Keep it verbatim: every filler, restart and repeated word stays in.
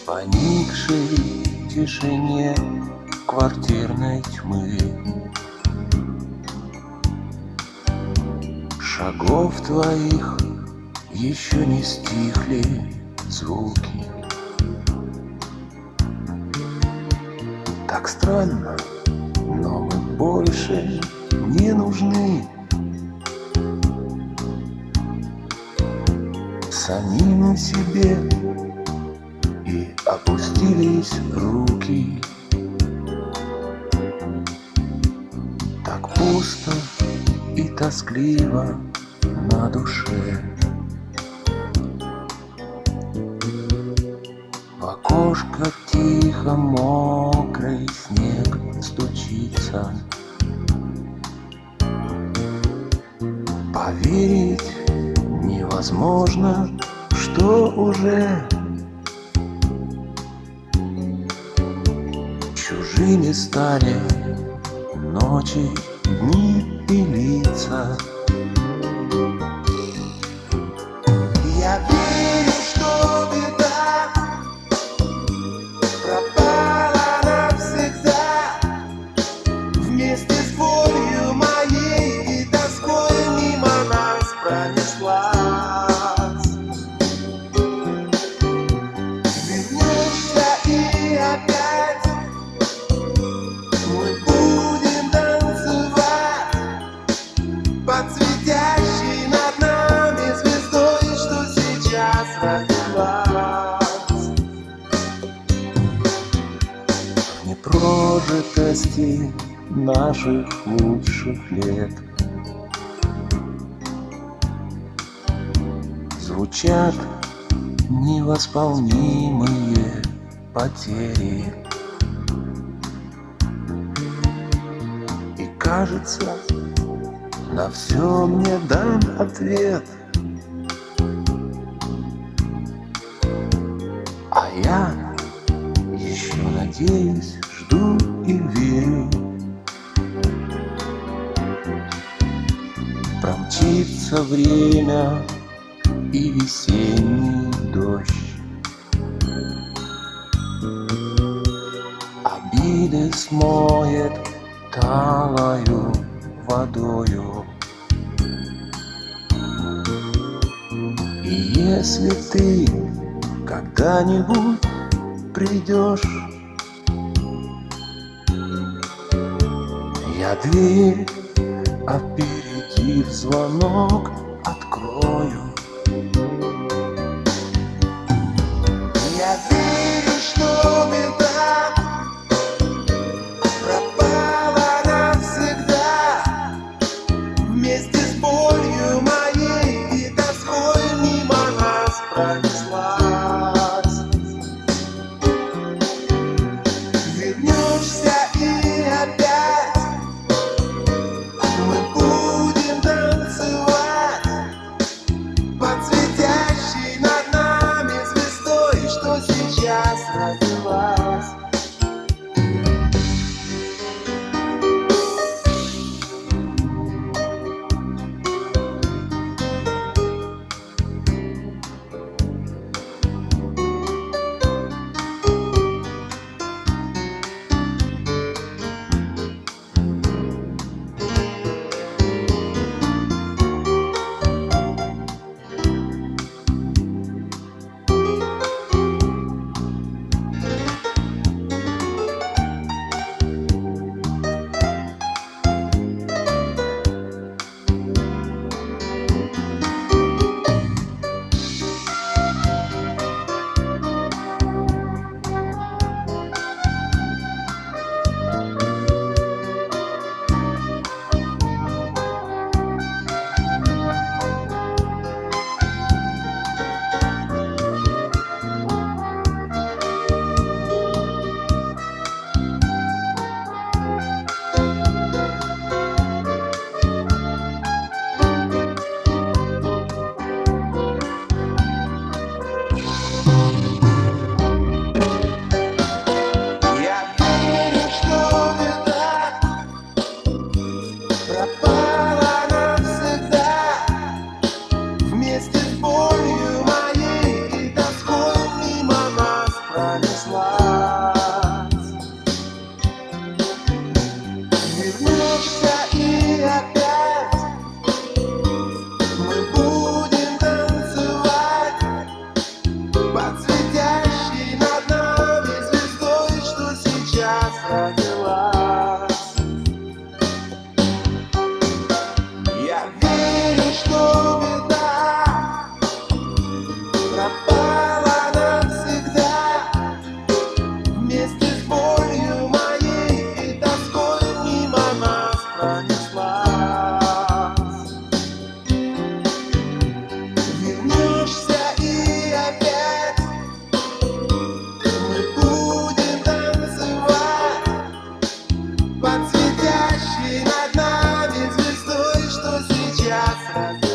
поникшей тишине квартирной тьмы. Шагов твоих еще не стихли звуки. Так странно, но мы больше не нужны. Самим себе и опустились руки. Так пусто и тоскливо на душе. В окошко тихо мокрый снег стучится. Поверить невозможно, что уже чужими стали ночи, дни и лица. Я верю, что беда пропала навсегда вместе с болью моей и тоской мимо нас пронеслась. Вернешься и опять мы будем танцевать под светящей над нами звездой, что сейчас родилась. В непрожитости наших лучших лет звучат невосполнимые потери. И кажется, на все мне дан ответ. А я еще надеюсь, жду и верю. Промчится время и весенний дождь. Обиды смоет талою водою. И если ты когда-нибудь придешь, я дверь, опередив звонок, открою. Я верю, что беда пропала навсегда вместе с болью моей и тоской мимо нас пронеслась. Вернешься и опять мы будем танцевать пронеслась. Вернешься и опять мы будем танцевать под светящей над нами звездой, что сейчас родилась. Я верю, что беда пропала навсегда вместе с болью моей и тоской мимо нас пронеслась. Вернешься и опять мы будем танцевать под светящей над нами звездой, что сейчас родилась.